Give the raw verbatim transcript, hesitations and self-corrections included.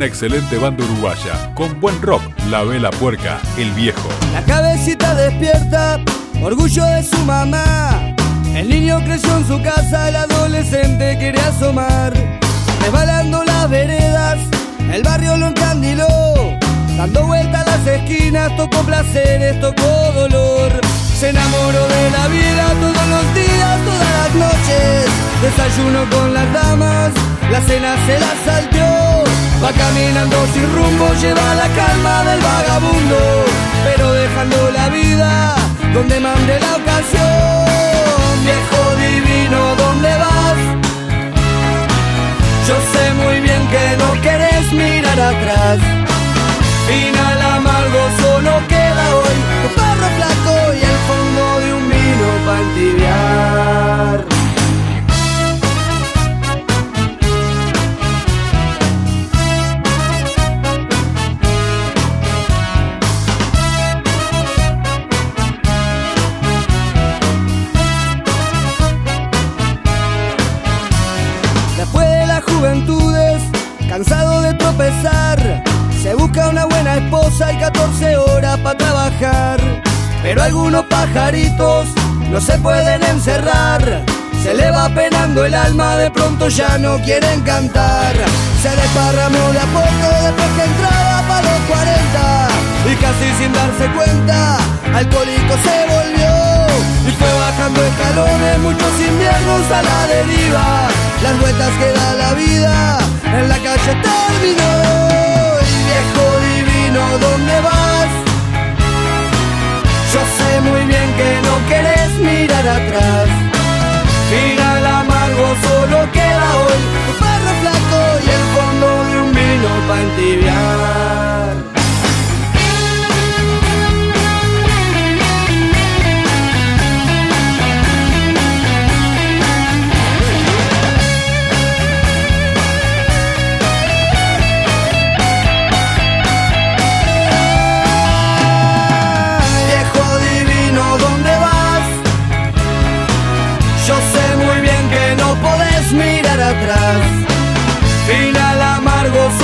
una excelente banda uruguaya, con buen rock, La Vela Puerca, El Viejo. La cabecita despierta, orgullo de su mamá. El niño creció en su casa, el adolescente quiere asomar. Resbalando las veredas, el barrio lo encandiló. Dando vueltas a las esquinas, tocó placeres, tocó dolor. Se enamoró de la vida todos los días, todas las noches. Desayuno con las damas, la cena se la salteó. Va caminando sin rumbo, lleva la calma del vagabundo, pero dejando la vida donde mande la ocasión. Viejo divino, ¿dónde vas? Yo sé muy bien que no querés mirar atrás. Final amargo, solo queda hoy tu perro flaco y el fondo de un vino para entibiar. Después de las juventudes, cansado de tropezar, se busca una buena esposa y catorce horas para trabajar. Pero algunos pajaritos no se pueden encerrar. Se le va penando el alma, de pronto ya no quieren cantar. Se desparramó de a poco después que entraba para los cuarenta, y casi sin darse cuenta, alcohólico se volvió. Y fue bajando escalones, muchos inviernos a la deriva. Las vueltas que da la vida, en la calle terminó. Viejo divino, ¿dónde vas? Yo sé muy bien que no querés mirar atrás. Final amargo, solo queda hoy tu perro flaco y el fondo de un vino para entibiar. Mirar atrás, final amargo,